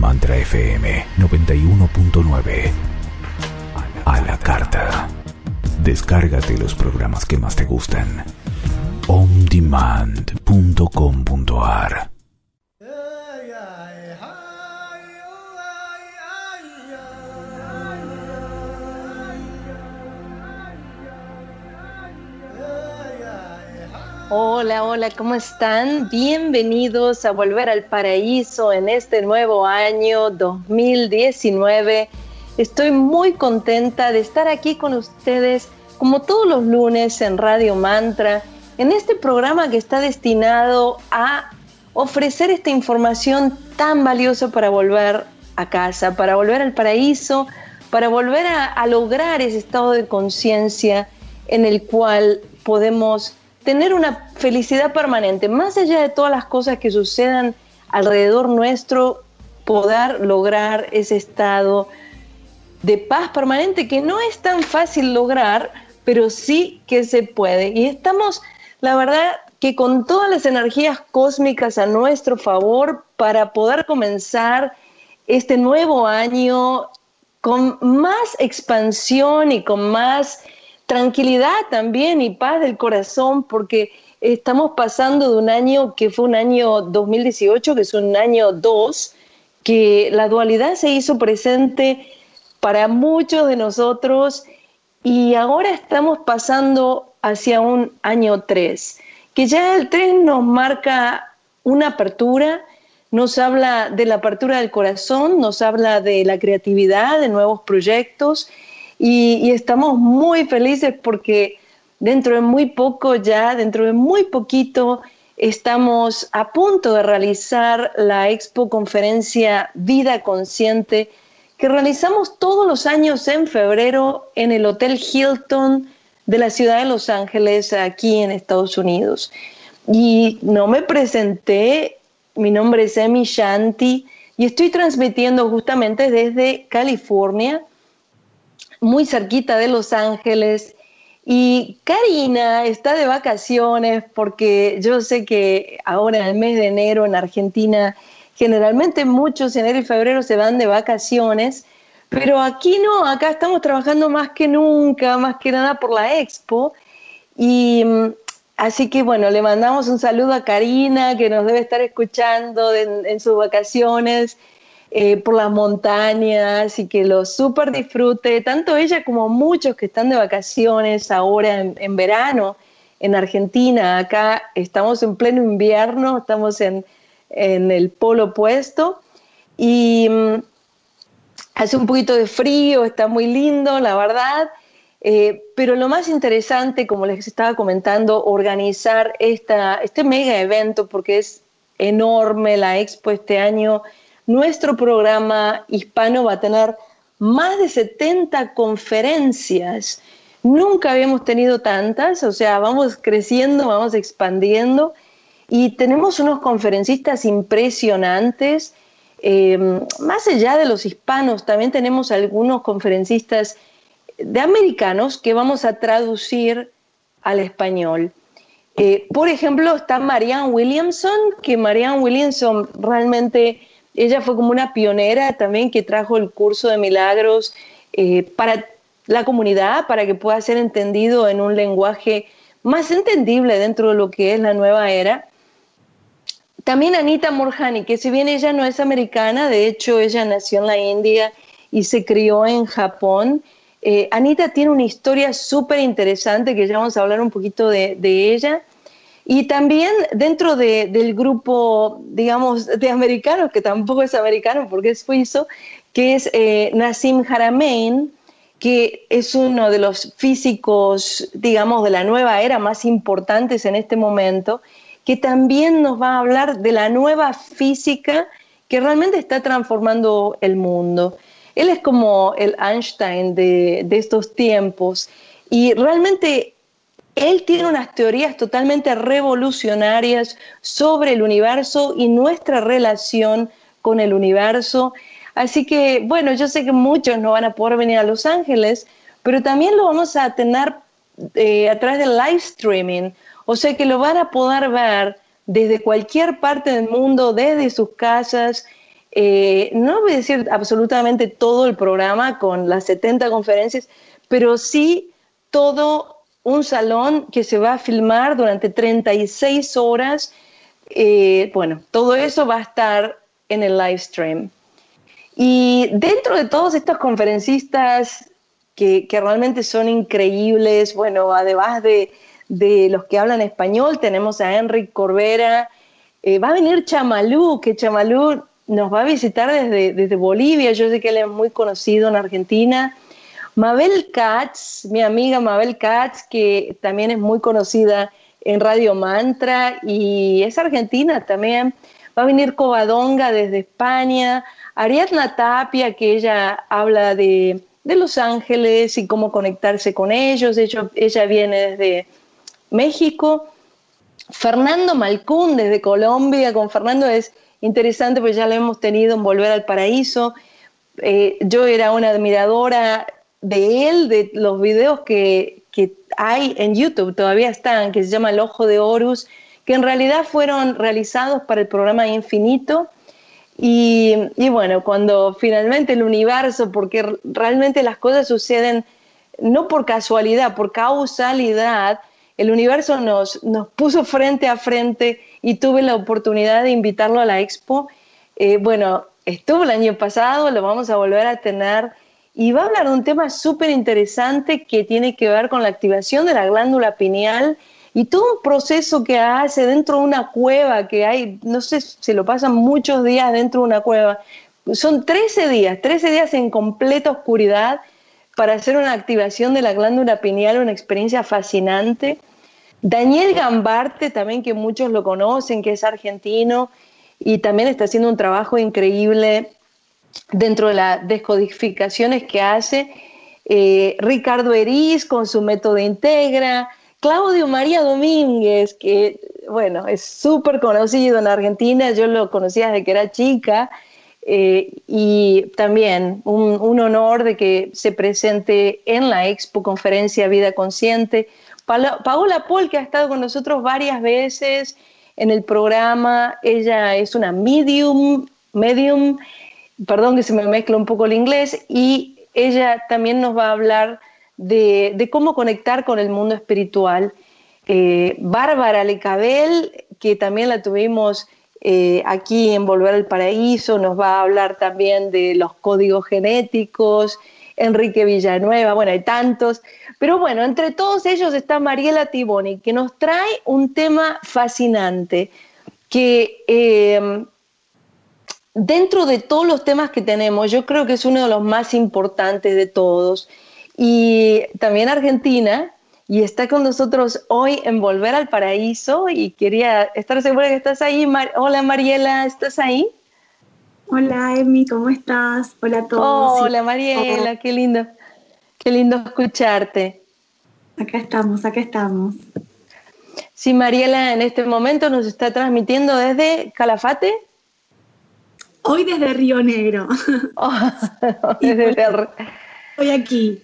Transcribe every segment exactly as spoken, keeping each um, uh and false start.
Mantra F M noventa y uno punto nueve. A la carta. Descárgate los programas que más te gustan. on demand punto com punto a r. Hola, hola, ¿cómo están? Bienvenidos a Volver al Paraíso en este nuevo año dos mil diecinueve. Estoy muy contenta de estar aquí con ustedes como todos los lunes en Radio Mantra, en este programa que está destinado a ofrecer esta información tan valiosa para volver a casa, para volver al paraíso, para volver a, a lograr ese estado de conciencia en el cual podemos tener una felicidad permanente, más allá de todas las cosas que sucedan alrededor nuestro, poder lograr ese estado de paz permanente que no es tan fácil lograr, pero sí que se puede. Y estamos, la verdad, que con todas las energías cósmicas a nuestro favor para poder comenzar este nuevo año con más expansión y con más tranquilidad también y paz del corazón, porque estamos pasando de un año que fue un año dos mil dieciocho, que es un año dos, que la dualidad se hizo presente para muchos de nosotros y ahora estamos pasando hacia un año tres, que ya el tres nos marca una apertura, nos habla de la apertura del corazón, nos habla de la creatividad, de nuevos proyectos. Y, y estamos muy felices porque dentro de muy poco ya, dentro de muy poquito, estamos a punto de realizar la Expo Conferencia Vida Consciente que realizamos todos los años en febrero en el Hotel Hilton de la ciudad de Los Ángeles, aquí en Estados Unidos. Y no me presenté, mi nombre es Emi Shanti y estoy transmitiendo justamente desde California, muy cerquita de Los Ángeles, y Karina está de vacaciones porque yo sé que ahora en el mes de enero en Argentina generalmente muchos enero y febrero se van de vacaciones, pero aquí no, acá estamos trabajando más que nunca, más que nada por la Expo, y así que bueno, le mandamos un saludo a Karina que nos debe estar escuchando en, en sus vacaciones, Eh, por las montañas, y que lo súper disfrute, tanto ella como muchos que están de vacaciones ahora en, en verano en Argentina. Acá estamos en pleno invierno, estamos en, en el polo opuesto y um, hace un poquito de frío, está muy lindo, la verdad, eh, pero lo más interesante, como les estaba comentando, organizar esta, este mega evento, porque es enorme la Expo este año. Nuestro programa hispano va a tener más de setenta conferencias. Nunca habíamos tenido tantas, o sea, vamos creciendo, vamos expandiendo y tenemos unos conferencistas impresionantes. Eh, más allá de los hispanos, también tenemos algunos conferencistas de americanos que vamos a traducir al español. Eh, por ejemplo, está Marianne Williamson, que Marianne Williamson realmente... Ella fue como una pionera también que trajo el curso de milagros eh, para la comunidad, para que pueda ser entendido en un lenguaje más entendible dentro de lo que es la nueva era. También Anita Moorjani, que si bien ella no es americana, de hecho ella nació en la India y se crió en Japón, eh, Anita tiene una historia súper interesante que ya vamos a hablar un poquito de, de ella. Y también dentro de, del grupo, digamos, de americanos, que tampoco es americano porque es suizo, que es eh, Nassim Haramein, que es uno de los físicos, digamos, de la nueva era más importantes en este momento, que también nos va a hablar de la nueva física que realmente está transformando el mundo. Él es como el Einstein de, de estos tiempos y realmente... Él tiene unas teorías totalmente revolucionarias sobre el universo y nuestra relación con el universo. Así que, bueno, yo sé que muchos no van a poder venir a Los Ángeles, pero también lo vamos a tener eh, a través del live streaming. O sea que lo van a poder ver desde cualquier parte del mundo, desde sus casas. Eh, no voy a decir absolutamente todo el programa con las setenta conferencias, pero sí todo un salón que se va a filmar durante treinta y seis horas. Eh, bueno, todo eso va a estar en el live stream. Y dentro de todos estos conferencistas que, que realmente son increíbles, bueno, además de, de los que hablan español, tenemos a Enric Corbera, eh, va a venir Chamalú, que Chamalú nos va a visitar desde, desde Bolivia, yo sé que él es muy conocido en Argentina. Mabel Katz, mi amiga Mabel Katz, que también es muy conocida en Radio Mantra y es argentina también. Va a venir Covadonga desde España, Ariadna Tapia, que ella habla de, de Los Ángeles y cómo conectarse con ellos. Ella, ella viene desde México. Fernando Malcún desde Colombia. Con Fernando es interesante porque ya lo hemos tenido en Volver al Paraíso. Eh, yo era una admiradora de él, de los videos que, que hay en YouTube, todavía están, que se llama El Ojo de Horus, que en realidad fueron realizados para el programa Infinito. Y, y bueno, cuando finalmente el universo, porque realmente las cosas suceden no por casualidad, por causalidad, el universo nos, nos puso frente a frente y tuve la oportunidad de invitarlo a la expo. Eh, bueno, estuvo el año pasado, lo vamos a volver a tener y va a hablar de un tema súper interesante que tiene que ver con la activación de la glándula pineal y todo un proceso que hace dentro de una cueva que hay, no sé, se lo pasan muchos días dentro de una cueva. Son trece días, trece días en completa oscuridad para hacer una activación de la glándula pineal, una experiencia fascinante. Daniel Gambarte, también que muchos lo conocen, que es argentino y también está haciendo un trabajo increíble dentro de las descodificaciones que hace. Eh, Ricardo Eriz con su método Integra. Claudio María Domínguez, que bueno, es súper conocido en Argentina, yo lo conocía desde que era chica, eh, y también un, un honor de que se presente en la Expo Conferencia Vida Consciente. Pa- Paola Paul, que ha estado con nosotros varias veces en el programa, ella es una medium, medium, perdón que se me mezcla un poco el inglés, y ella también nos va a hablar de, de cómo conectar con el mundo espiritual. Eh, Bárbara Lecabel, que también la tuvimos eh, aquí en Volver al Paraíso, nos va a hablar también de los códigos genéticos. Enrique Villanueva, bueno, hay tantos, pero bueno, entre todos ellos está Mariela Tiboni, que nos trae un tema fascinante, que eh, dentro de todos los temas que tenemos, yo creo que es uno de los más importantes de todos, y también Argentina, y está con nosotros hoy en Volver al Paraíso, y quería estar segura que estás ahí. Mar- Hola Mariela, ¿estás ahí? Hola Emi, ¿cómo estás? Hola a todos. Hola Mariela, qué lindo, qué lindo escucharte. Acá estamos, acá estamos. Sí, Mariela en este momento nos está transmitiendo desde Calafate. Hoy desde Río Negro. Oh, desde bueno, estoy aquí.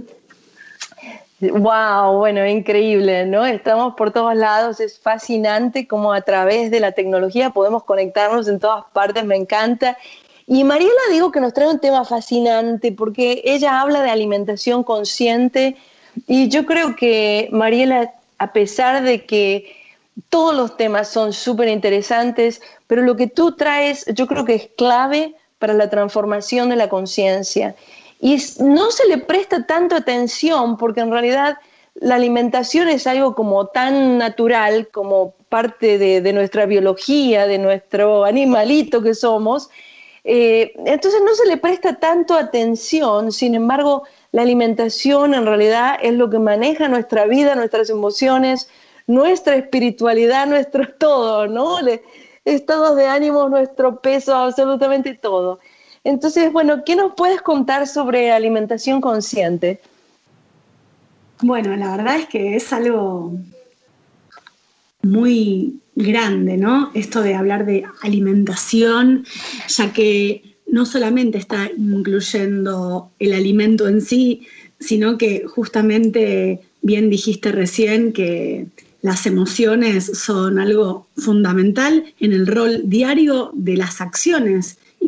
Wow, bueno, increíble, ¿no? Estamos por todos lados, es fascinante cómo a través de la tecnología podemos conectarnos en todas partes, me encanta. Y Mariela, digo que nos trae un tema fascinante porque ella habla de alimentación consciente y yo creo que Mariela, a pesar de que todos los temas son súper interesantes, pero lo que tú traes yo creo que es clave para la transformación de la conciencia. Y no se le presta tanto atención porque en realidad la alimentación es algo como tan natural, como parte de, de nuestra biología, de nuestro animalito que somos. Eh, entonces no se le presta tanto atención, sin embargo la alimentación en realidad es lo que maneja nuestra vida, nuestras emociones, nuestra espiritualidad, nuestro todo, ¿no? Estados de ánimo, nuestro peso, absolutamente todo. Entonces, bueno, ¿qué nos puedes contar sobre alimentación consciente? Bueno, la verdad es que es algo muy grande, ¿no? Esto de hablar de alimentación, ya que no solamente está incluyendo el alimento en sí, sino que justamente, bien dijiste recién, que las emociones son algo fundamental en el rol diario de las acciones y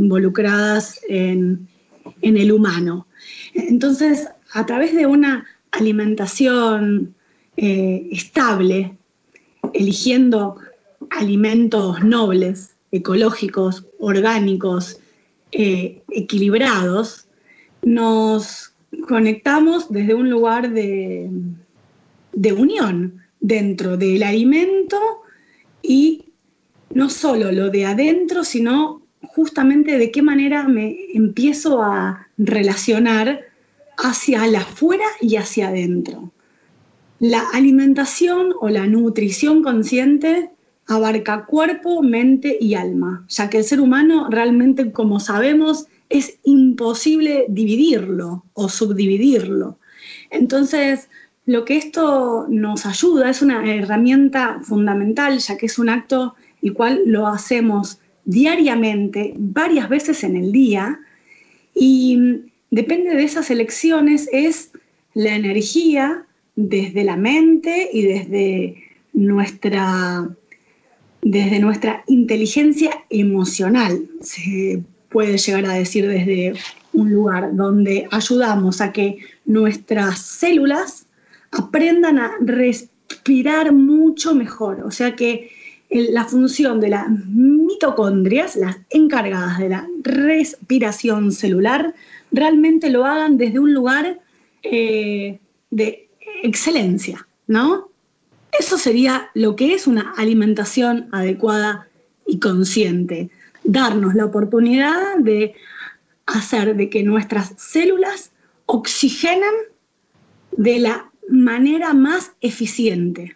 involucradas en, en el humano. Entonces, a través de una alimentación eh, estable, eligiendo alimentos nobles, ecológicos, orgánicos, eh, equilibrados, nos conectamos desde un lugar de, de unión dentro del alimento y no solo lo de adentro, sino justamente de qué manera me empiezo a relacionar hacia el afuera y hacia adentro. La alimentación o la nutrición consciente abarca cuerpo, mente y alma, ya que el ser humano realmente, como sabemos, es imposible dividirlo o subdividirlo. Entonces, lo que esto nos ayuda es una herramienta fundamental, ya que es un acto el cual lo hacemos diariamente, varias veces en el día, y depende de esas elecciones, es la energía desde la mente y desde nuestra, desde nuestra inteligencia emocional, se puede llegar a decir, desde un lugar donde ayudamos a que nuestras células aprendan a respirar mucho mejor. O sea que la función de las mitocondrias, las encargadas de la respiración celular, realmente lo hagan desde un lugar eh, de excelencia, ¿no? Eso sería lo que es una alimentación adecuada y consciente. Darnos la oportunidad de hacer de que nuestras células oxigenen de la manera más eficiente.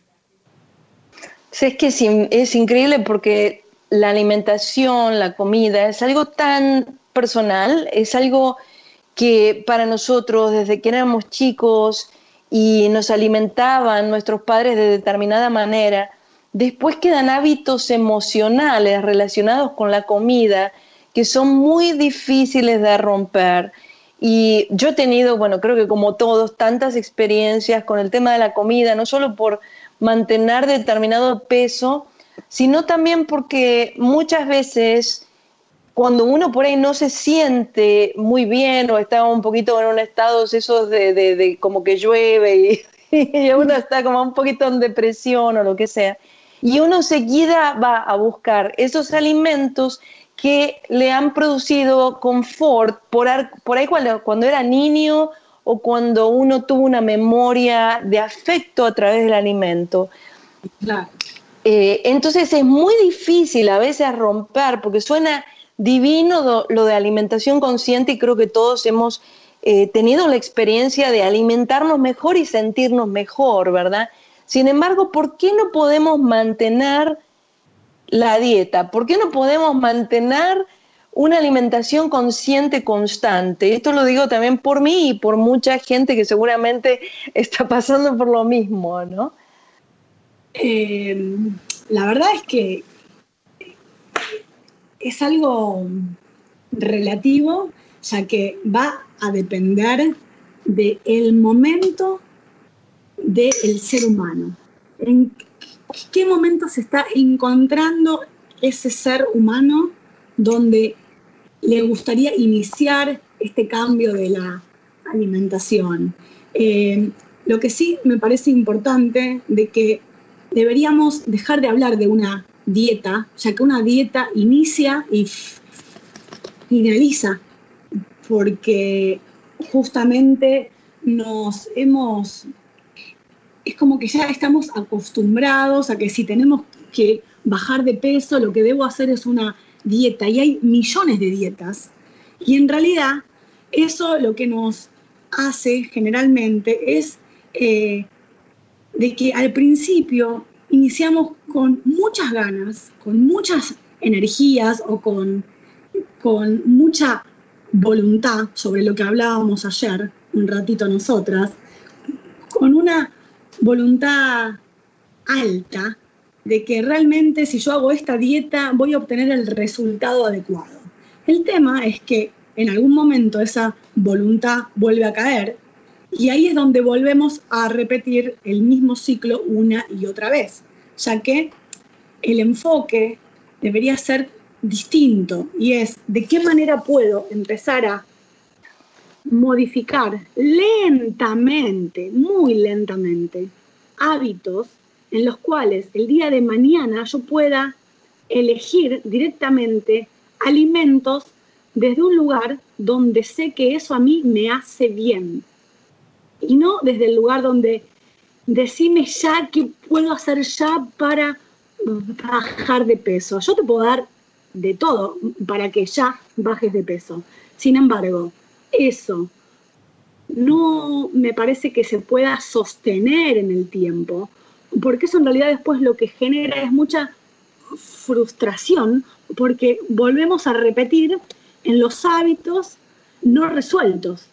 Sí, es que es, es increíble porque la alimentación, la comida, es algo tan personal, es algo que para nosotros desde que éramos chicos y nos alimentaban nuestros padres de determinada manera, después quedan hábitos emocionales relacionados con la comida que son muy difíciles de romper. Y yo he tenido, bueno, creo que como todos, tantas experiencias con el tema de la comida, no solo por mantener determinado peso, sino también porque muchas veces cuando uno por ahí no se siente muy bien o está un poquito en un estado esos de, de, de como que llueve y, y uno está como un poquito en depresión o lo que sea, y uno seguida va a buscar esos alimentos que le han producido confort por, por ahí cuando, cuando era niño o cuando uno tuvo una memoria de afecto a través del alimento. Claro. Eh, entonces es muy difícil a veces romper, porque suena divino do, lo de alimentación consciente y creo que todos hemos eh, tenido la experiencia de alimentarnos mejor y sentirnos mejor, ¿verdad? Sin embargo, ¿por qué no podemos mantener la dieta? ¿Por qué no podemos mantener una alimentación consciente constante? Esto lo digo también por mí y por mucha gente que seguramente está pasando por lo mismo, ¿no? Eh, la verdad es que es algo relativo, ya que va a depender del momento del ser humano. ¿En qué momento se está encontrando ese ser humano donde le gustaría iniciar este cambio de la alimentación? Eh, lo que sí me parece importante de que deberíamos dejar de hablar de una dieta, ya que una dieta inicia y finaliza, porque justamente nos hemos, es como que ya estamos acostumbrados a que si tenemos que bajar de peso, lo que debo hacer es una dieta, y hay millones de dietas, y en realidad eso lo que nos hace generalmente es eh, de que al principio iniciamos con muchas ganas, con muchas energías o con, con mucha voluntad, sobre lo que hablábamos ayer un ratito nosotras, con una voluntad alta de que realmente si yo hago esta dieta voy a obtener el resultado adecuado. El tema es que en algún momento esa voluntad vuelve a caer y ahí es donde volvemos a repetir el mismo ciclo una y otra vez, ya que el enfoque debería ser distinto, y es de qué manera puedo empezar a modificar lentamente, muy lentamente, hábitos en los cuales el día de mañana yo pueda elegir directamente alimentos desde un lugar donde sé que eso a mí me hace bien. Y no desde el lugar donde decime ya qué puedo hacer ya para bajar de peso. Yo te puedo dar de todo para que ya bajes de peso. Sin embargo, eso no me parece que se pueda sostener en el tiempo, porque eso en realidad después lo que genera es mucha frustración, porque volvemos a repetir en los hábitos no resueltos.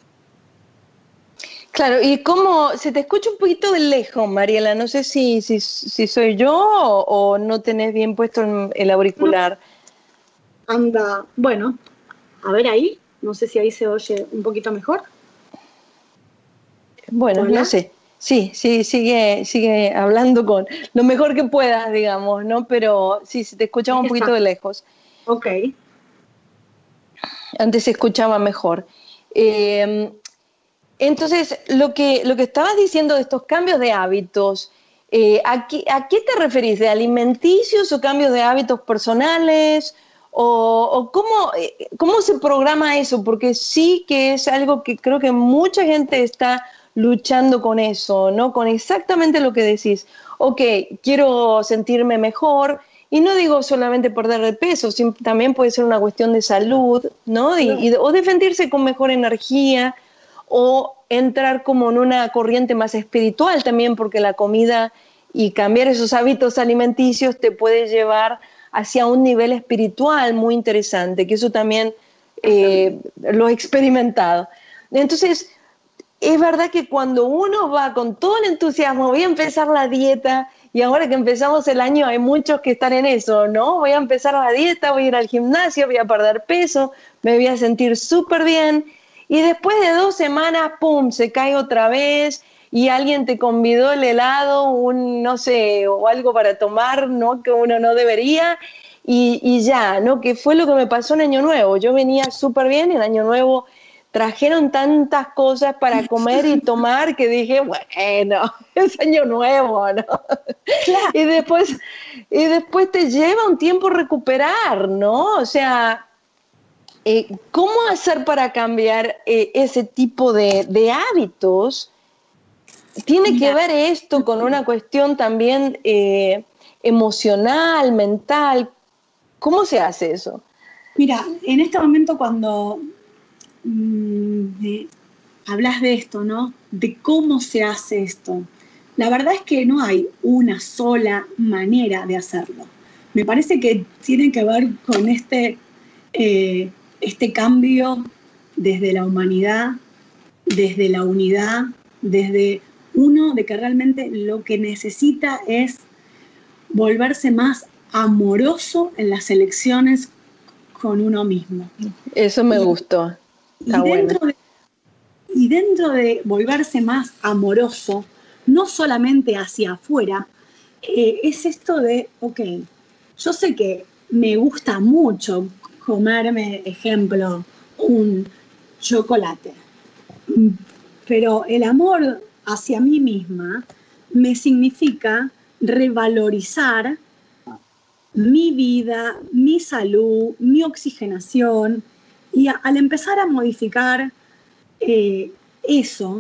Claro, y cómo se te escucha un poquito de lejos, Mariela, no sé si, si, si soy yo o, o no tenés bien puesto el, el auricular. No. Anda, bueno, a ver ahí, no sé si ahí se oye un poquito mejor. Bueno, ¿Hola? No sé, sí, sí, sigue, sigue hablando con lo mejor que puedas, digamos, ¿no? Pero sí, se te escuchaba un poquito de lejos. Ok. Antes se escuchaba mejor. Eh, Entonces, lo que, lo que estabas diciendo de estos cambios de hábitos, eh, ¿a, qué, ¿a qué te referís? ¿De alimenticios o cambios de hábitos personales? ¿O, o cómo, eh, cómo se programa eso? Porque sí que es algo que creo que mucha gente está luchando con eso, ¿no? Con exactamente lo que decís. Ok, quiero sentirme mejor, y no digo solamente perder de peso, también puede ser una cuestión de salud, ¿no? Y, y, o de sentirse con mejor energía, o entrar como en una corriente más espiritual también, porque la comida y cambiar esos hábitos alimenticios te puede llevar hacia un nivel espiritual muy interesante, que eso también eh, lo he experimentado. Entonces, es verdad que cuando uno va con todo el entusiasmo, voy a empezar la dieta, y ahora que empezamos el año hay muchos que están en eso, ¿no? Voy a empezar la dieta, voy a ir al gimnasio, voy a perder peso, me voy a sentir súper bien, y después de dos semanas, ¡pum!, se cae otra vez y alguien te convidó el helado, un, no sé, o algo para tomar, ¿no?, que uno no debería, y, y ya, ¿no?, que fue lo que me pasó en Año Nuevo. Yo venía súper bien, en Año Nuevo trajeron tantas cosas para comer y tomar que dije, bueno, es Año Nuevo, ¿no? Claro. Y después, y después te lleva un tiempo recuperar, ¿no? O sea... Eh, ¿cómo hacer para cambiar eh, ese tipo de, de hábitos? ¿Tiene Mira. que ver esto con una cuestión también eh, emocional, mental? ¿Cómo se hace eso? Mira, en este momento cuando mmm, de, hablas de esto, ¿no? De cómo se hace esto. La verdad es que no hay una sola manera de hacerlo. Me parece que tiene que ver con este... Eh, este cambio desde la humanidad, desde la unidad, desde uno de que realmente lo que necesita es volverse más amoroso en las elecciones con uno mismo. Eso me y, gustó. Está y, dentro bueno. de, y dentro de volverse más amoroso, no solamente hacia afuera, eh, es esto de, ok, yo sé que me gusta mucho comerme, ejemplo, un chocolate. Pero el amor hacia mí misma me significa revalorizar mi vida, mi salud, mi oxigenación, y a, al empezar a modificar eh, eso,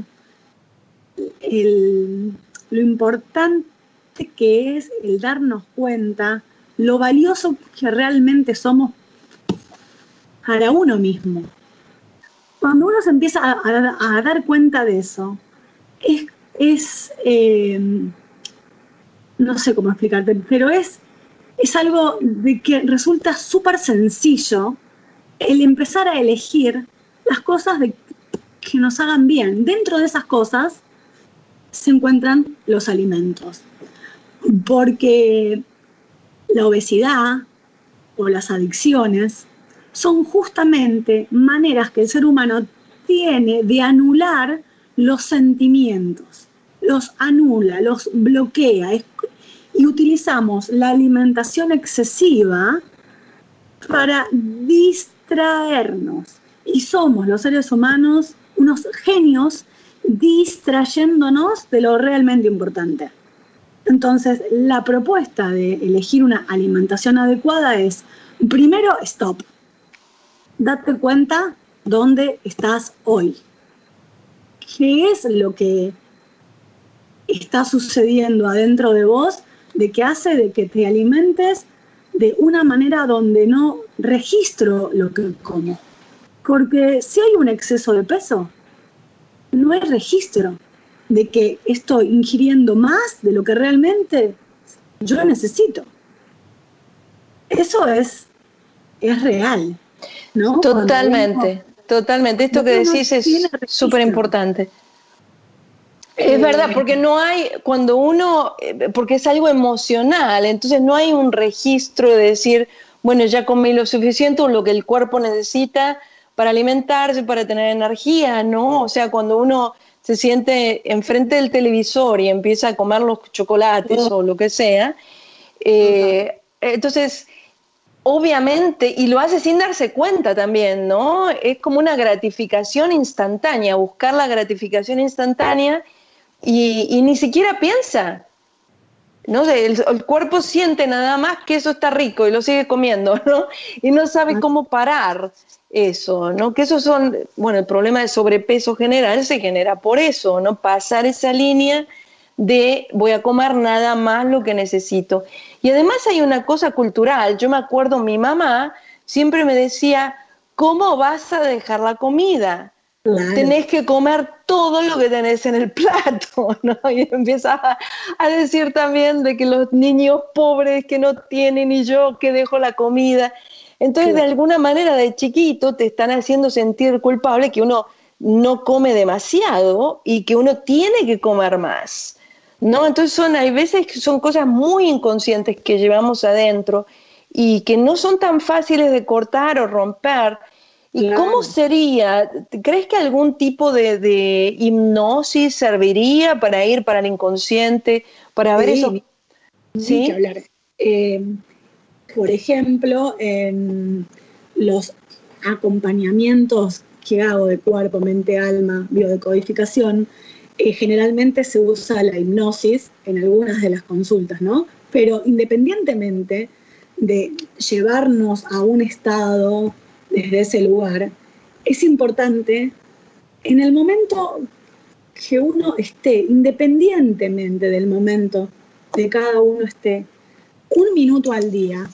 el, lo importante que es el darnos cuenta lo valioso que realmente somos para uno mismo. Cuando uno se empieza a, a, a dar cuenta de eso, es, es eh, no sé cómo explicarte, pero es, es algo de que resulta súper sencillo el empezar a elegir las cosas de, que nos hagan bien. Dentro de esas cosas se encuentran los alimentos, porque la obesidad o las adicciones son justamente maneras que el ser humano tiene de anular los sentimientos, los anula, los bloquea, y utilizamos la alimentación excesiva para distraernos. Y somos los seres humanos unos genios distrayéndonos de lo realmente importante. Entonces, la propuesta de elegir una alimentación adecuada es, primero, stop. Date cuenta dónde estás hoy. ¿Qué es lo que está sucediendo adentro de vos de que hace de que te alimentes de una manera donde no registro lo que como? Porque si hay un exceso de peso, no hay registro de que estoy ingiriendo más de lo que realmente yo necesito. Eso es, es real, ¿no? Totalmente, uno, totalmente. Esto que decís es súper importante. Es verdad, porque no hay, cuando uno, porque es algo emocional, entonces no hay un registro de decir, bueno, ya comí lo suficiente o lo que el cuerpo necesita para alimentarse, para tener energía, ¿no? O sea, cuando uno se siente enfrente del televisor y empieza a comer los chocolates oh. o lo que sea, eh, uh-huh. entonces, obviamente, y lo hace sin darse cuenta también, ¿no? Es como una gratificación instantánea, buscar la gratificación instantánea y, y ni siquiera piensa, ¿no? El, el cuerpo siente nada más que eso está rico y lo sigue comiendo, ¿no? Y no sabe cómo parar eso, ¿no? Que esos son, bueno, el problema de sobrepeso general se genera por eso, ¿no? Pasar esa línea de voy a comer nada más lo que necesito. Y además hay una cosa cultural, yo me acuerdo, mi mamá siempre me decía, ¿cómo vas a dejar la comida? Claro. Tenés que comer todo lo que tenés en el plato, ¿no? Y empieza a decir también de que los niños pobres que no tienen y yo que dejo la comida. Entonces, sí. de alguna manera, de chiquito te están haciendo sentir culpable que uno no come demasiado y que uno tiene que comer más, ¿no? Entonces, son, hay veces que son cosas muy inconscientes que llevamos adentro y que no son tan fáciles de cortar o romper. ¿Y claro. cómo sería? ¿Crees que algún tipo de, de hipnosis serviría para ir para el inconsciente, para ver sí. eso? Sí, sí, que hablar. Eh, Por ejemplo, en los acompañamientos que hago de cuerpo, mente, alma, biodecodificación, eh, generalmente se usa la hipnosis en algunas de las consultas, ¿no? Pero independientemente de llevarnos a un estado desde ese lugar, es importante en el momento que uno esté, independientemente del momento de cada uno esté, un minuto al día,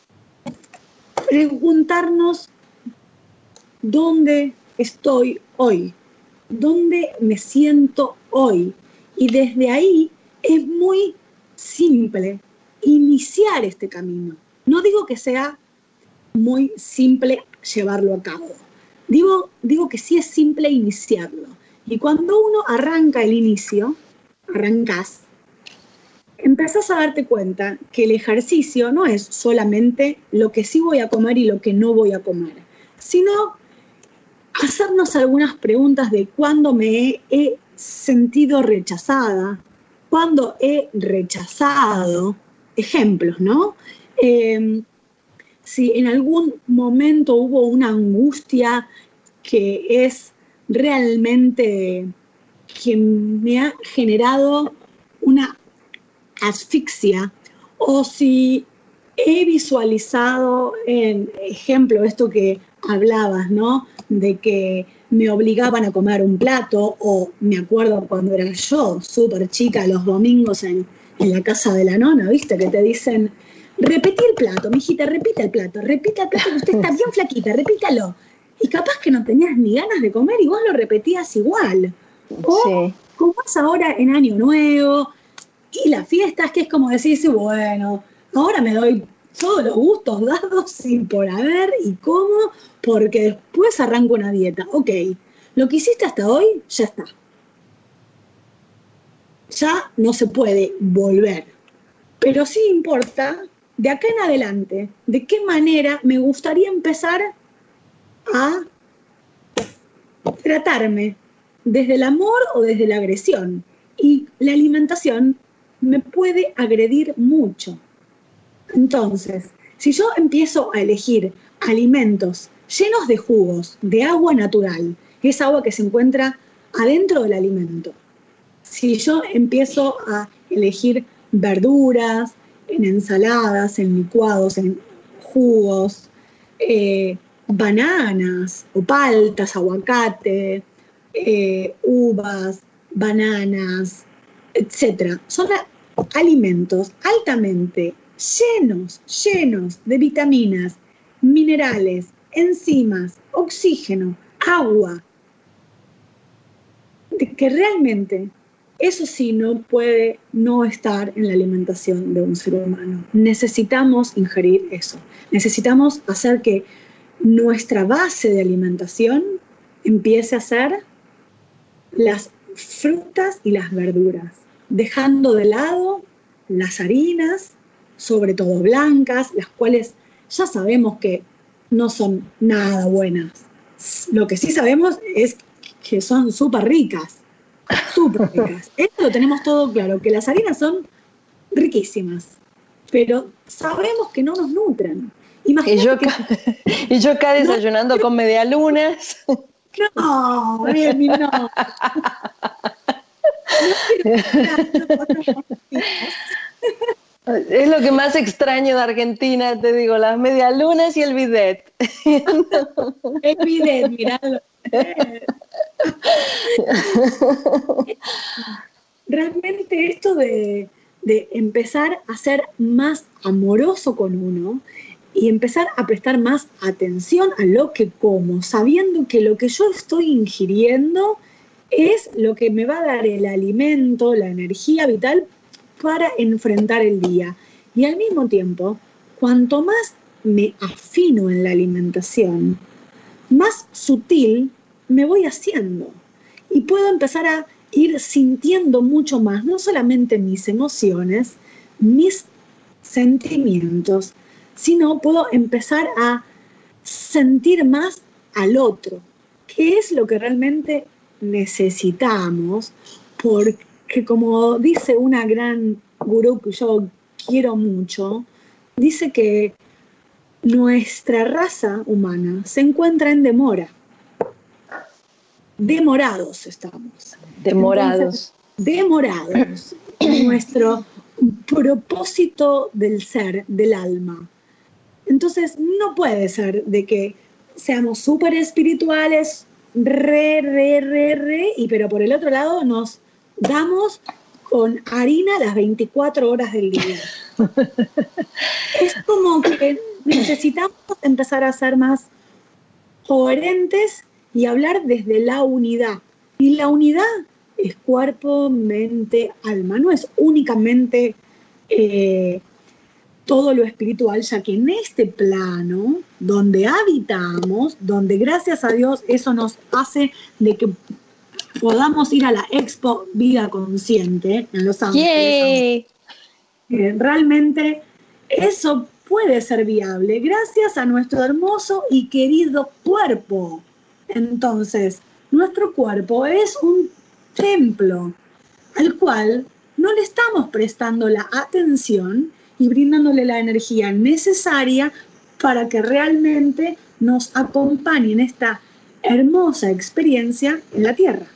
preguntarnos dónde estoy hoy, dónde me siento hoy. Y desde ahí es muy simple iniciar este camino. No digo que sea muy simple llevarlo a cabo. Digo, digo que sí es simple iniciarlo. Y cuando uno arranca el inicio, arrancás, empezás a darte cuenta que el ejercicio no es solamente lo que sí voy a comer y lo que no voy a comer, sino hacernos algunas preguntas de cuándo me he, he sentido rechazada, cuándo he rechazado, ejemplos, ¿no? Eh, si en algún momento hubo una angustia que es realmente que me ha generado una asfixia, o si he visualizado, en ejemplo, esto que hablabas, ¿no? De que me obligaban a comer un plato, o me acuerdo cuando era yo, súper chica, los domingos en, en la casa de la nona, ¿viste? Que te dicen, repetí el plato, mijita, repita el plato, repita el plato, que usted está bien flaquita, repítalo. Y capaz que no tenías ni ganas de comer y vos lo repetías igual. O sí. Como es ahora en Año Nuevo, y las fiestas, que es como decirse, bueno, ahora me doy todos los gustos dados sin por haber y como, porque después arranco una dieta. Ok, lo que hiciste hasta hoy, ya está. Ya no se puede volver. Pero sí importa, de acá en adelante, de qué manera me gustaría empezar a tratarme, desde el amor o desde la agresión. Y la alimentación me puede agredir mucho. Entonces, Si yo empiezo a elegir alimentos llenos de jugos, de agua natural, que es agua que se encuentra adentro del alimento, si yo empiezo a elegir verduras, en ensaladas, en licuados, en jugos, eh, bananas o paltas, aguacate, eh, uvas, bananas, etcétera. Son alimentos altamente llenos, llenos de vitaminas, minerales, enzimas, oxígeno, agua, de que realmente eso sí no puede no estar en la alimentación de un ser humano. Necesitamos ingerir eso. Necesitamos hacer que nuestra base de alimentación empiece a ser las frutas y las verduras, dejando de lado las harinas, sobre todo blancas, las cuales ya sabemos que no son nada buenas. Lo que sí sabemos es que son súper ricas, súper ricas. Esto lo tenemos todo claro, que las harinas son riquísimas, pero sabemos que no nos nutren. Y yo, acá, que, y yo acá desayunando no, con medialunas. No, bien, no. no Es lo que más extraño de Argentina, te digo, las medialunas y el bidet. El bidet, miralo. Realmente esto de, de empezar a ser más amoroso con uno y empezar a prestar más atención a lo que como, sabiendo que lo que yo estoy ingiriendo es lo que me va a dar el alimento, la energía vital para enfrentar el día. Y al mismo tiempo, cuanto más me afino en la alimentación, más sutil me voy haciendo. Y puedo empezar a ir sintiendo mucho más, no solamente mis emociones, mis sentimientos, sino puedo empezar a sentir más al otro, que es lo que realmente necesitamos, porque como dice una gran gurú que yo quiero mucho, dice que nuestra raza humana se encuentra en demora. Demorados estamos. Demorados. Entonces, demorados. Nuestro propósito del ser, del alma. Entonces, no puede ser de que seamos súper espirituales, re, re, re, re, y pero por el otro lado nos damos con harina las veinticuatro horas del día. Es como que necesitamos empezar a ser más coherentes y hablar desde la unidad. Y la unidad es cuerpo, mente, alma. No es únicamente eh, todo lo espiritual, ya que en este plano, donde habitamos, donde gracias a Dios eso nos hace de que podamos ir a la Expo Vida Consciente en Los Ángeles. ¡Yay! Eh, realmente eso puede ser viable gracias a nuestro hermoso y querido cuerpo. Entonces, nuestro cuerpo es un templo al cual no le estamos prestando la atención y brindándole la energía necesaria para que realmente nos acompañe en esta hermosa experiencia en la Tierra.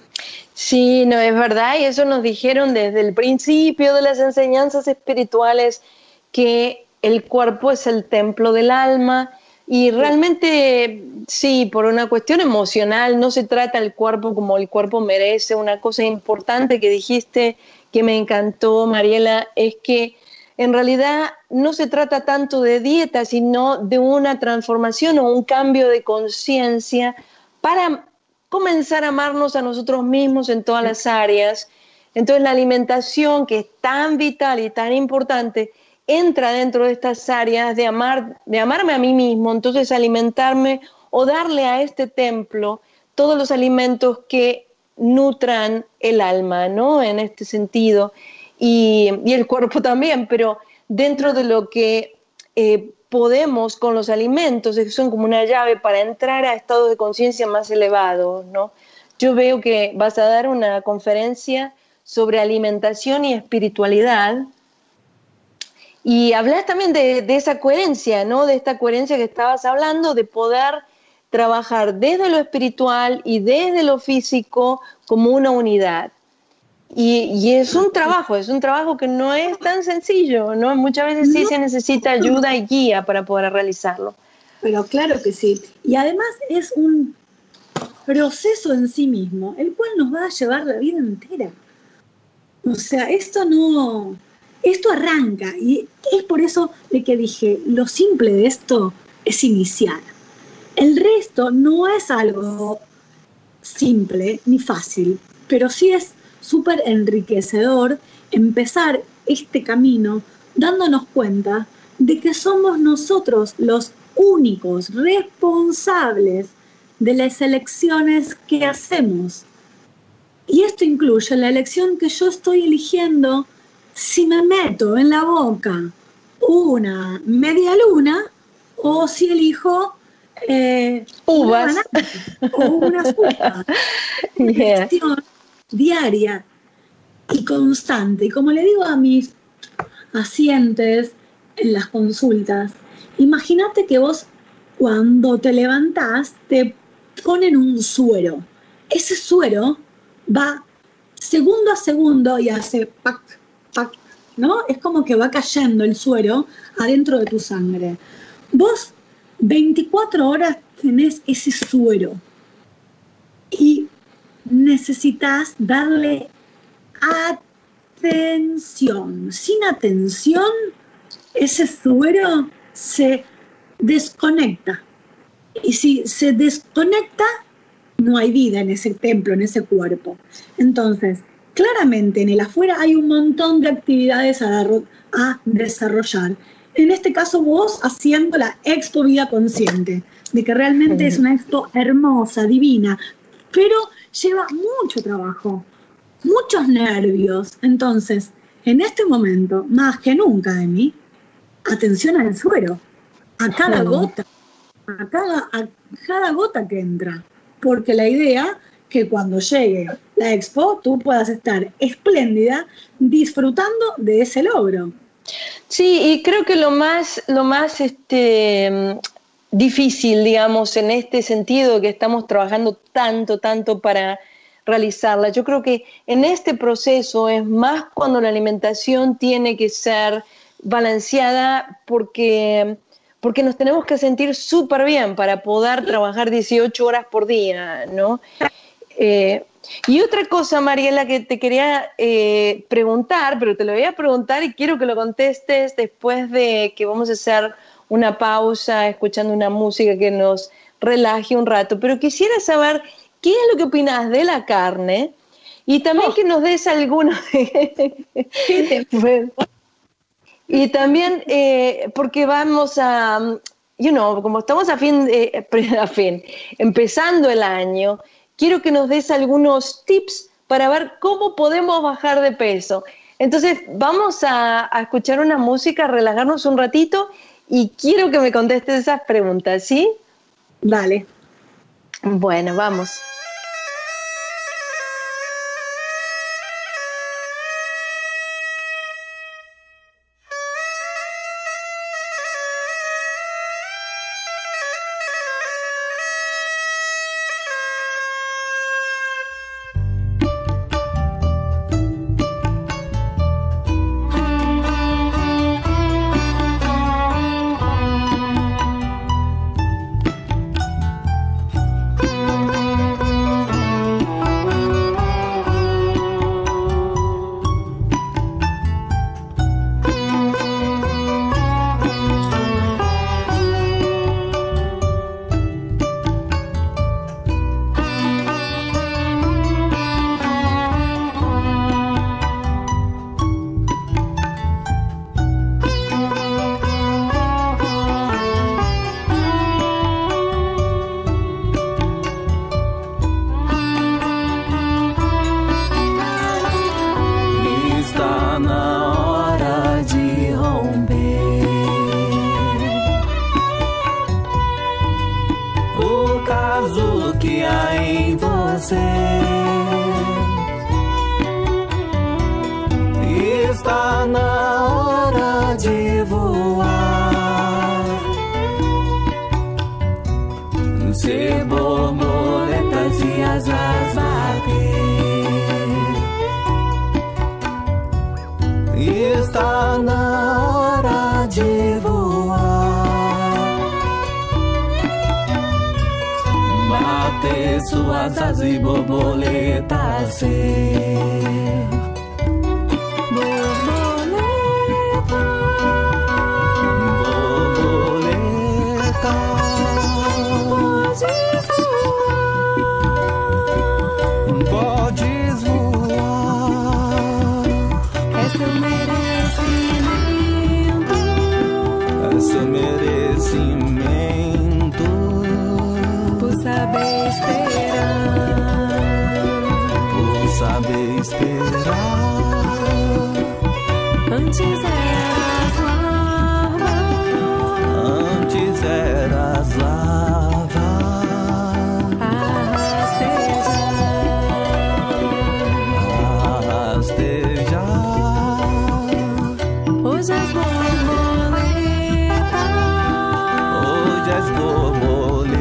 Sí, no, es verdad, y eso nos dijeron desde el principio de las enseñanzas espirituales, que el cuerpo es el templo del alma, y realmente, sí, por una cuestión emocional, no se trata el cuerpo como el cuerpo merece. Una cosa importante que dijiste, que me encantó, Mariela, es que en realidad no se trata tanto de dieta, sino de una transformación o un cambio de conciencia para comenzar a amarnos a nosotros mismos en todas las áreas. Entonces la alimentación, que es tan vital y tan importante, entra dentro de estas áreas de amar, de amarme a mí mismo, entonces alimentarme o darle a este templo todos los alimentos que nutran el alma, ¿no? En este sentido, y, y el cuerpo también, pero dentro de lo que eh, podemos con los alimentos, que son como una llave para entrar a estados de conciencia más elevados, ¿no? Yo veo que vas a dar una conferencia sobre alimentación y espiritualidad, Y hablas también de, de esa coherencia, ¿no? De esta coherencia que estabas hablando, de poder trabajar desde lo espiritual y desde lo físico como una unidad. Y, y es un trabajo, es un trabajo que no es tan sencillo, ¿no? Muchas veces sí se necesita ayuda y guía para poder realizarlo. Pero claro que sí. Y además es un proceso en sí mismo, el cual nos va a llevar la vida entera. O sea, esto no... Esto arranca, y es por eso de que dije, lo simple de esto es iniciar. El resto no es algo simple ni fácil, pero sí es súper enriquecedor empezar este camino dándonos cuenta de que somos nosotros los únicos responsables de las elecciones que hacemos. Y esto incluye la elección que yo estoy eligiendo si me meto en la boca una media luna o si elijo eh, uvas una banana, o unas uvas. Una yeah. elección diaria y constante. Y como le digo a mis pacientes en las consultas, imagínate que vos cuando te levantás te ponen un suero. Ese suero va segundo a segundo y hace pac, pac, ¿no? Es como que va cayendo el suero adentro de tu sangre. Vos veinticuatro horas tenés ese suero y necesitas darle atención. Sin atención, ese suero se desconecta. Y si se desconecta, no hay vida en ese templo, en ese cuerpo. Entonces, claramente en el afuera hay un montón de actividades a, a desarrollar. En este caso vos haciendo la Expo Vida Consciente, de que realmente es una expo hermosa, divina, pero lleva mucho trabajo, muchos nervios. Entonces, en este momento, más que nunca de mí, atención al suero, a cada gota, a cada, a cada gota que entra. Porque la idea que cuando llegue la expo tú puedas estar espléndida disfrutando de ese logro. Sí, y creo que lo más, lo más este, difícil, digamos, en este sentido que estamos trabajando tanto, tanto para realizarla, yo creo que en este proceso es más cuando la alimentación tiene que ser balanceada porque... porque nos tenemos que sentir súper bien para poder trabajar dieciocho horas por día, ¿no? Eh, y otra cosa, Mariela, que te quería eh, preguntar, pero te lo voy a preguntar y quiero que lo contestes después de que vamos a hacer una pausa, escuchando una música que nos relaje un rato, pero quisiera saber qué es lo que opinas de la carne y también oh. que nos des algunos... Y también eh, porque vamos a, you know, como estamos a fin, eh, a fin, empezando el año, quiero que nos des algunos tips para ver cómo podemos bajar de peso. Entonces vamos a, a escuchar una música, relajarnos un ratito y quiero que me contestes esas preguntas, ¿sí? Vale. Bueno, vamos. Está na hora de bater suas asas e borboletas ser. Borboleta, borboleta, podes voar, podes voar. É seu merecimento, é seu merecimento. Saber esperar, por saber esperar. Antes eras larva, antes eras larva, a rastejar, a rastejar. Hoje és borboleta, hoje és borboleta.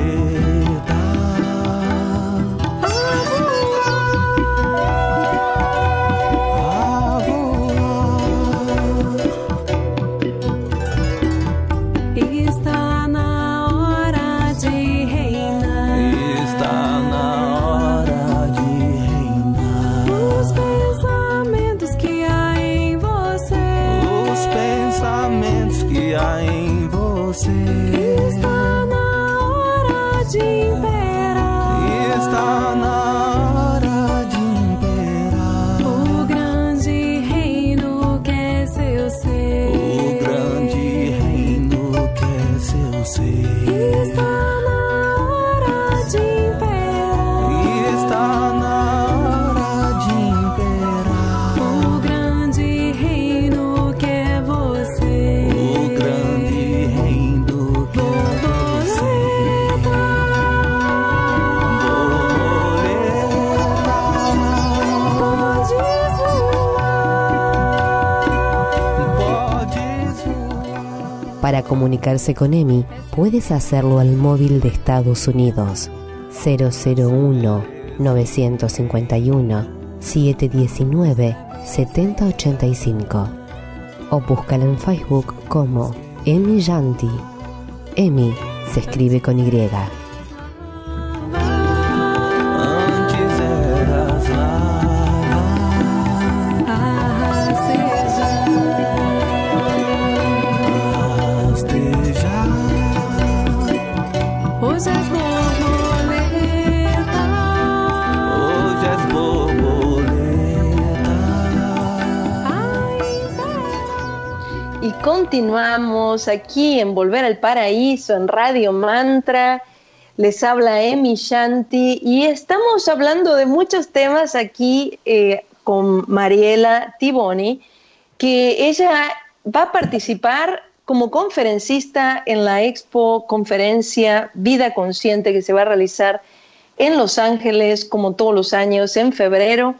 Está na hora de imperar. Está na hora de imperar. O grande reino que é seu ser. O grande reino que é seu ser. Está na hora de imperar. Está na hora de imperar. O grande reino que é você. O grande Para comunicarse con Emi, puedes hacerlo al móvil de Estados Unidos cero cero uno, nueve cinco uno, siete uno nueve, siete cero ocho cinco o búscala en Facebook como Emi Yanti. Emi se escribe con Y. Continuamos aquí en Volver al Paraíso en Radio Mantra. Les habla Emi Shanti y estamos hablando de muchos temas aquí eh, con Mariela Tiboni, que ella va a participar como conferencista en la Expo Conferencia Vida Consciente que se va a realizar en Los Ángeles como todos los años en febrero.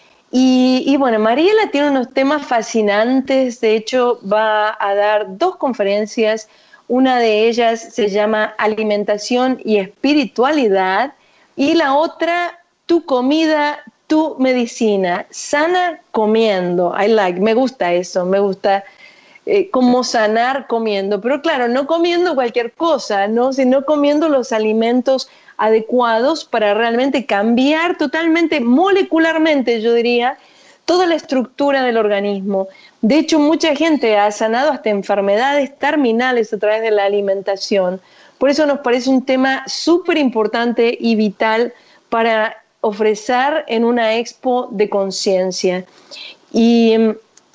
Y, y bueno, Mariela tiene unos temas fascinantes. De hecho, va a dar dos conferencias. Una de ellas se llama Alimentación y Espiritualidad y la otra, Tu comida, tu medicina. Sana comiendo. I like, me gusta eso, me gusta eh, cómo sanar comiendo. Pero claro, no comiendo cualquier cosa, ¿no? Sino comiendo los alimentos adecuados para realmente cambiar totalmente, molecularmente, yo diría, toda la estructura del organismo. De hecho, mucha gente ha sanado hasta enfermedades terminales a través de la alimentación. Por eso nos parece un tema súper importante y vital para ofrecer en una expo de conciencia. Y um,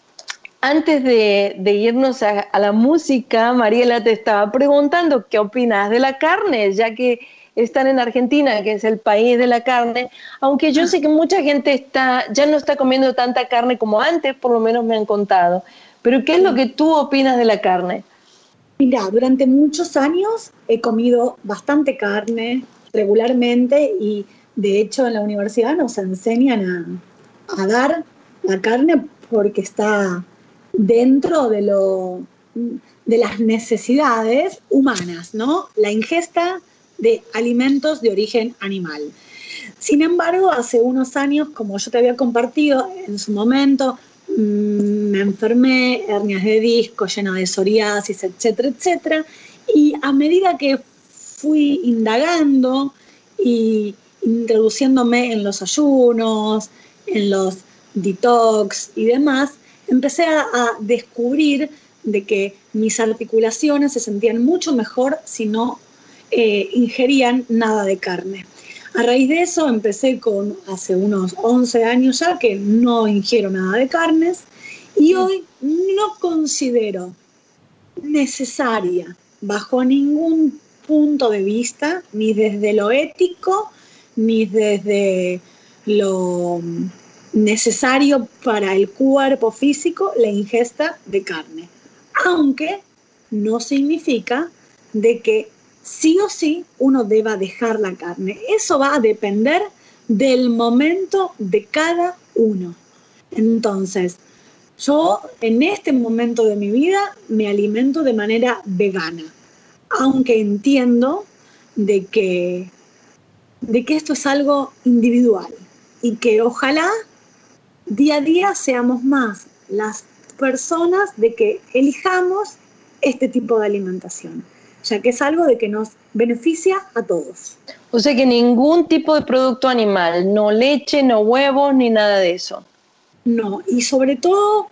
antes de, de irnos a, a la música, Mariela, te estaba preguntando qué opinas de la carne, ya que están en Argentina, que es el país de la carne, aunque yo sé que mucha gente está, ya no está comiendo tanta carne como antes, por lo menos me han contado. Pero ¿qué es lo que tú opinas de la carne? Mira, durante muchos años he comido bastante carne regularmente y de hecho en la universidad nos enseñan a, a dar la carne porque está dentro de, lo, de las necesidades humanas, ¿no? La ingesta de alimentos de origen animal. Sin embargo, hace unos años, como yo te había compartido en su momento, mmm, me enfermé, hernias de disco, lleno de psoriasis, etcétera, etcétera, y a medida que fui indagando y introduciéndome en los ayunos, en los detox y demás, empecé a, a descubrir de que mis articulaciones se sentían mucho mejor si no eh, ingerían nada de carne. A raíz de eso empecé con, hace unos once años ya, que no ingiero nada de carnes, y hoy no considero necesaria, bajo ningún punto de vista, ni desde lo ético, ni desde lo necesario para el cuerpo físico, la ingesta de carne. Aunque no significa de que sí o sí uno deba dejar la carne. Eso va a depender del momento de cada uno. Entonces, yo en este momento de mi vida me alimento de manera vegana, aunque entiendo de que, de que esto es algo individual y que ojalá día a día seamos más las personas de que elijamos este tipo de alimentación, ya que es algo de que nos beneficia a todos. O sea que ningún tipo de producto animal, no leche, no huevos, ni nada de eso. No, y sobre todo,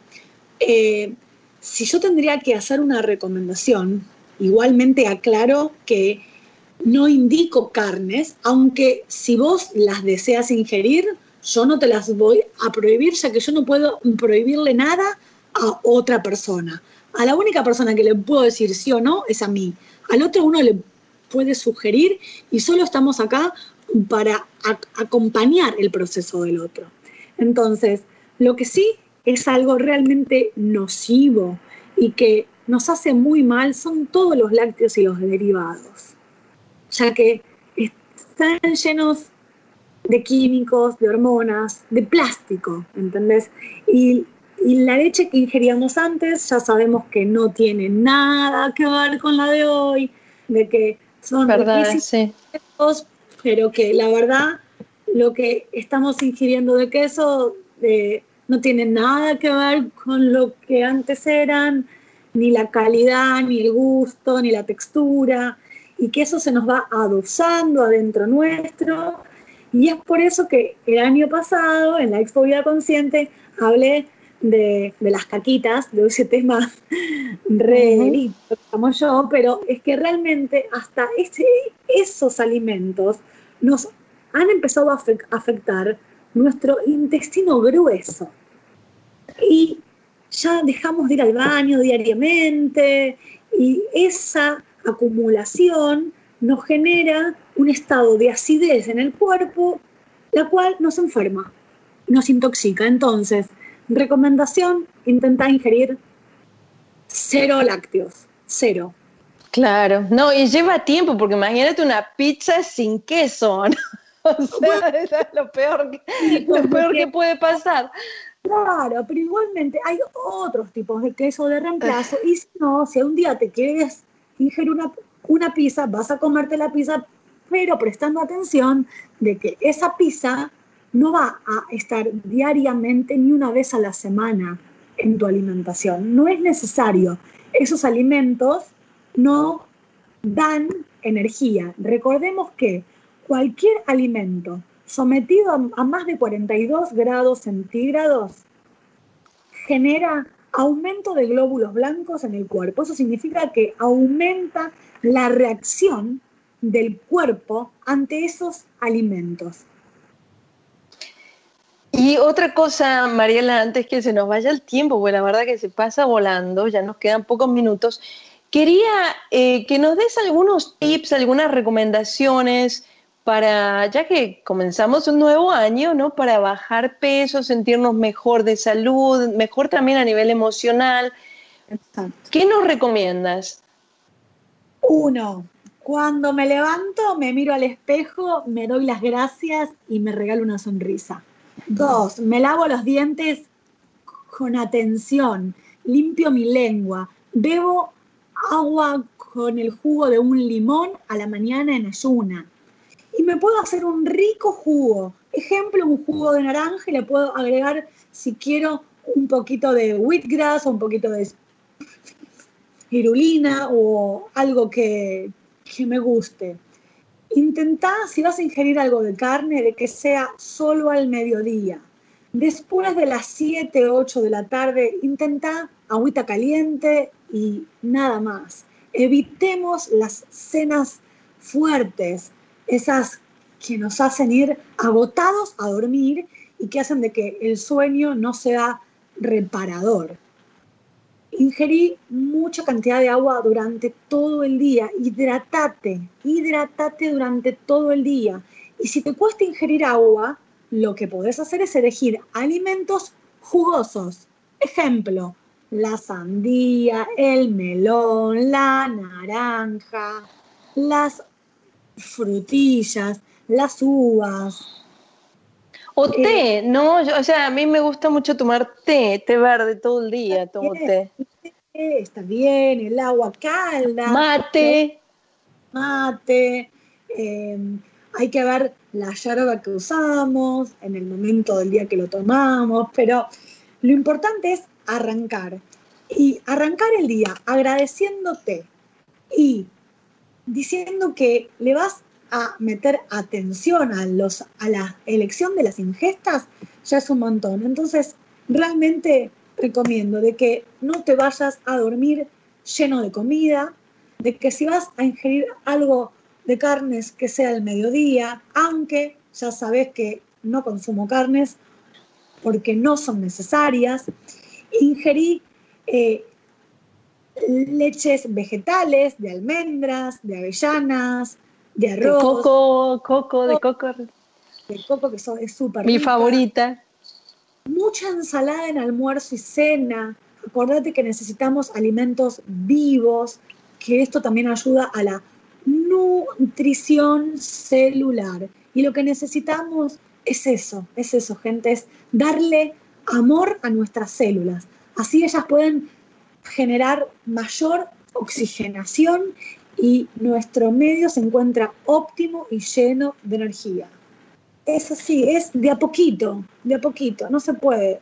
eh, si yo tendría que hacer una recomendación, igualmente aclaro que no indico carnes, aunque si vos las deseas ingerir, yo no te las voy a prohibir, ya que yo no puedo prohibirle nada a otra persona. A la única persona que le puedo decir sí o no es a mí. Al otro uno le puede sugerir y solo estamos acá para acompañar el proceso del otro. Entonces, lo que sí es algo realmente nocivo y que nos hace muy mal son todos los lácteos y los derivados, ya que están llenos de químicos, de hormonas, de plástico, ¿entendés? Y, y la leche que ingeríamos antes ya sabemos que no tiene nada que ver con la de hoy, de que son riquísimos, sí, pero que la verdad lo que estamos ingiriendo de queso de, no tiene nada que ver con lo que antes eran, ni la calidad, ni el gusto, ni la textura, y que eso se nos va adosando adentro nuestro. Y es por eso que el año pasado, en la Expo Vida Consciente, hablé de, de las caquitas, de ese tema re lindo, como yo, pero es que realmente hasta ese, esos alimentos nos han empezado a afectar nuestro intestino grueso. Y ya dejamos de ir al baño diariamente, y esa acumulación nos genera un estado de acidez en el cuerpo, la cual nos enferma, nos intoxica. Entonces, recomendación, intenta ingerir cero lácteos, cero. Claro, no, y lleva tiempo, porque imagínate una pizza sin queso, ¿no? O sea, eso es lo peor que, lo peor que puede pasar. Claro, pero igualmente hay otros tipos de queso de reemplazo, y si no, si un día te quieres ingerir una, una pizza, vas a comerte la pizza, pero prestando atención de que esa pizza no va a estar diariamente ni una vez a la semana en tu alimentación. No es necesario. Esos alimentos no dan energía. Recordemos que cualquier alimento sometido a, a más de cuarenta y dos grados centígrados genera aumento de glóbulos blancos en el cuerpo. Eso significa que aumenta la reacción del cuerpo ante esos alimentos. Y otra cosa, Mariela, antes que se nos vaya el tiempo, porque la verdad que se pasa volando, ya nos quedan pocos minutos, quería eh, que nos des algunos tips, algunas recomendaciones para, ya que comenzamos un nuevo año, ¿no? Para bajar peso, sentirnos mejor de salud, mejor también a nivel emocional. Exacto. ¿Qué nos recomiendas? Uno, cuando me levanto, me miro al espejo, me doy las gracias y me regalo una sonrisa. Dos, me lavo los dientes con atención, limpio mi lengua, bebo agua con el jugo de un limón a la mañana en ayuna. Y me puedo hacer un rico jugo. Ejemplo, un jugo de naranja, y le puedo agregar, si quiero, un poquito de wheatgrass o un poquito de spirulina o algo que, que me guste. Intentá, si vas a ingerir algo de carne, de que sea solo al mediodía. Después de las siete, ocho de la tarde, intentá agüita caliente y nada más. Evitemos las cenas fuertes, esas que nos hacen ir agotados a dormir y que hacen de que el sueño no sea reparador. Ingerí mucha cantidad de agua durante todo el día. Hidratate, hidratate durante todo el día. Y si te cuesta ingerir agua, lo que podés hacer es elegir alimentos jugosos. Ejemplo, la sandía, el melón, la naranja, las frutillas, las uvas. O té, eh, ¿no? Yo, o sea, a mí me gusta mucho tomar té, té verde todo el día, tomo té. Está bien, el agua calda. Mate. Mate. Eh, hay que ver la yerba que usamos, en el momento del día que lo tomamos, pero lo importante es arrancar. Y arrancar el día agradeciéndote y diciendo que le vas a meter atención a, los, a la elección de las ingestas, ya es un montón. Entonces, realmente recomiendo de que no te vayas a dormir lleno de comida, de que si vas a ingerir algo de carnes que sea al mediodía, aunque ya sabes que no consumo carnes porque no son necesarias. Ingerí eh, leches vegetales, de almendras, de avellanas, de arroz. De coco, coco, de coco. De coco, que so, es súper Mi rica. favorita. Mucha ensalada en almuerzo y cena. Acordate que necesitamos alimentos vivos, que esto también ayuda a la nutrición celular. Y lo que necesitamos es eso, es eso, gente, es darle amor a nuestras células. Así ellas pueden generar mayor oxigenación y nuestro medio se encuentra óptimo y lleno de energía. Es así, es de a poquito, de a poquito, no se puede.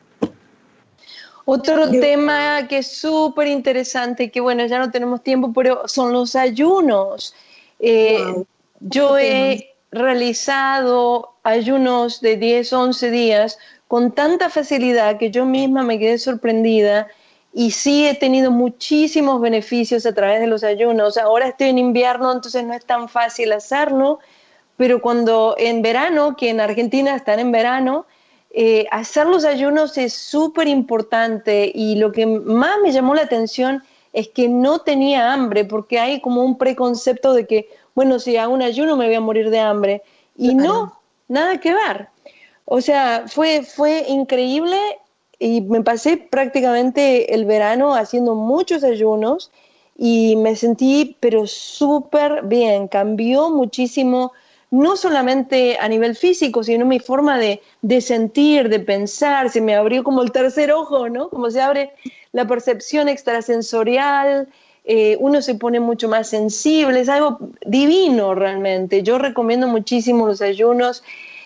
Otro de... tema que es súper interesante, que bueno, ya no tenemos tiempo, pero son los ayunos. Eh, wow. Yo he realizado ayunos de diez, once días con tanta facilidad que yo misma me quedé sorprendida. Y sí he tenido muchísimos beneficios a través de los ayunos. Ahora estoy en invierno, entonces no es tan fácil hacerlo, pero cuando en verano, que en Argentina están en verano, eh, hacer los ayunos es súper importante. Y lo que más me llamó la atención es que no tenía hambre, porque hay como un preconcepto de que, bueno, si hago un ayuno me voy a morir de hambre. Y claro. No, nada que ver. O sea, fue, fue increíble. Y me pasé prácticamente el verano haciendo muchos ayunos y me sentí pero súper bien. Cambió muchísimo, no solamente a nivel físico, sino mi forma de, de sentir, de pensar. Se me abrió como el tercer ojo, ¿no? Como se abre la percepción extrasensorial, eh, uno se pone mucho más sensible, es algo divino realmente. Yo recomiendo muchísimo los ayunos.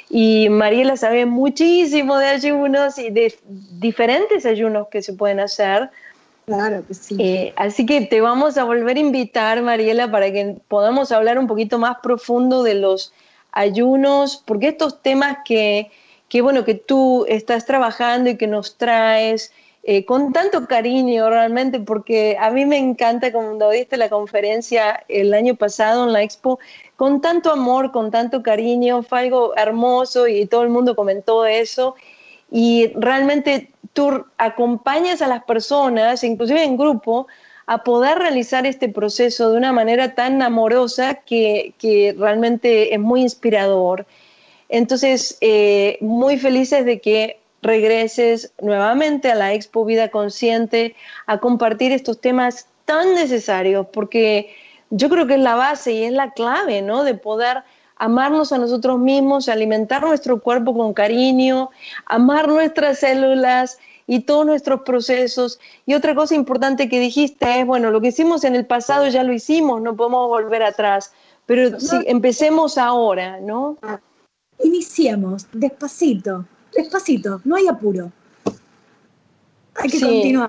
Y Mariela sabe muchísimo de ayunos y de diferentes ayunos que se pueden hacer. Claro que sí. Eh, así que te vamos a volver a invitar, Mariela, para que podamos hablar un poquito más profundo de los ayunos, porque estos temas que, que, bueno, que tú estás trabajando y que nos traes eh, con tanto cariño realmente, porque a mí me encanta cuando diste la conferencia el año pasado en la Expo, con tanto amor, con tanto cariño, fue algo hermoso y todo el mundo comentó eso. Y realmente tú acompañas a las personas, inclusive en grupo, a poder realizar este proceso de una manera tan amorosa que, que realmente es muy inspirador. Entonces, eh, muy felices de que regreses nuevamente a la Expo Vida Consciente a compartir estos temas tan necesarios, porque yo creo que es la base y es la clave, ¿no? De poder amarnos a nosotros mismos, alimentar nuestro cuerpo con cariño, amar nuestras células y todos nuestros procesos. Y otra cosa importante que dijiste es, bueno, lo que hicimos en el pasado ya lo hicimos, no podemos volver atrás, pero si empecemos ahora, ¿no? Iniciemos, despacito, despacito, no hay apuro. Hay que sí. continuar.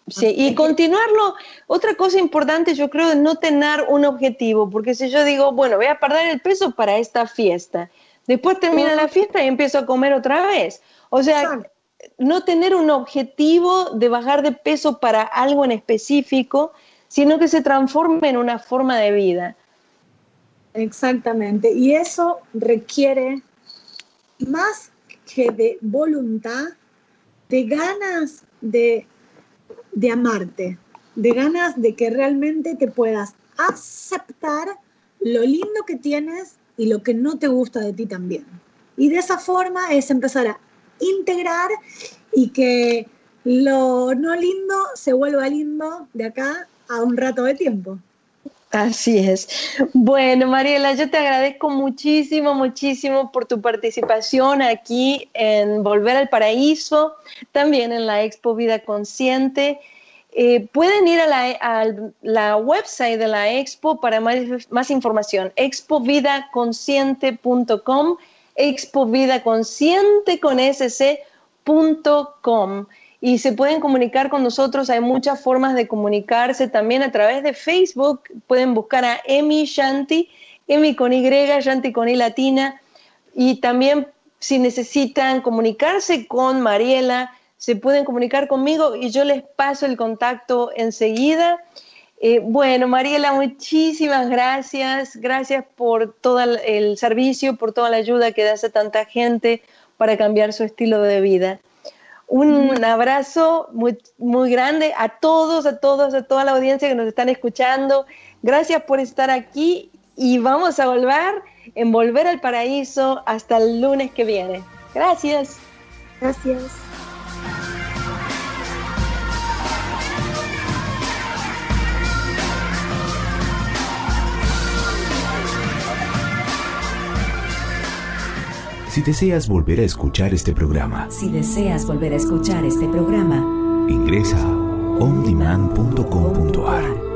Sí, y continuarlo. Otra cosa importante, yo creo, es no tener un objetivo, porque si yo digo, bueno, voy a perder el peso para esta fiesta, después termina la fiesta y empiezo a comer otra vez. O sea, Exacto. no tener un objetivo de bajar de peso para algo en específico, sino que se transforme en una forma de vida. Exactamente, y eso requiere más que de voluntad, de ganas de de amarte, de ganas de que realmente te puedas aceptar lo lindo que tienes y lo que no te gusta de ti también. Y de esa forma es empezar a integrar y que lo no lindo se vuelva lindo de acá a un rato de tiempo. Así es. Bueno, Mariela, yo te agradezco muchísimo, muchísimo por tu participación aquí en Volver al Paraíso, también en la Expo Vida Consciente. Eh, pueden ir a la, a la website de la Expo para más, más información, expo vida consciente punto com, expo vida consciente con ese ce punto com. Y se pueden comunicar con nosotros, hay muchas formas de comunicarse, también a través de Facebook, pueden buscar a Emi Shanti, Emi con Y, Shanti con I latina, y también si necesitan comunicarse con Mariela, se pueden comunicar conmigo y yo les paso el contacto enseguida. Eh, bueno, Mariela, muchísimas gracias, gracias por todo el servicio, por toda la ayuda que das a tanta gente para cambiar su estilo de vida. Un abrazo muy, muy grande a todos, a todos, a toda la audiencia que nos están escuchando. Gracias por estar aquí y vamos a volver en Volver al Paraíso hasta el lunes que viene. Gracias. Gracias. Si deseas volver a escuchar este programa, Si deseas volver a escuchar este programa, ingresa a on demand punto com punto a r.